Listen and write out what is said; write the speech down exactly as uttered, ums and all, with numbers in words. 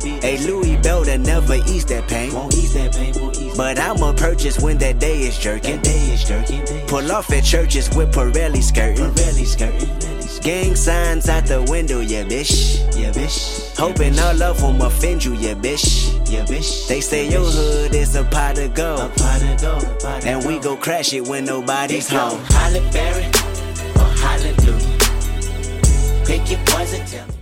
A Louis belt that never ease that pain. Won't ease that pain, won't ease But I'ma purchase when that day is jerking. that day is jerking. Day Pull off at churches with Pirelli skirting. Pirelli skirting. Pirelli skirting. Gang signs out the window, yeah, bitch. Yeah, bitch. Hoping yeah, all of them offend you, yeah, bitch. Yeah, bitch. They say yeah, your bitch. hood is a pot of A gold. pot of gold. A pot of And we gold. go crash it when nobody's Pick your home. Halle Berry or Hallelujah. Pick your poison, tell me.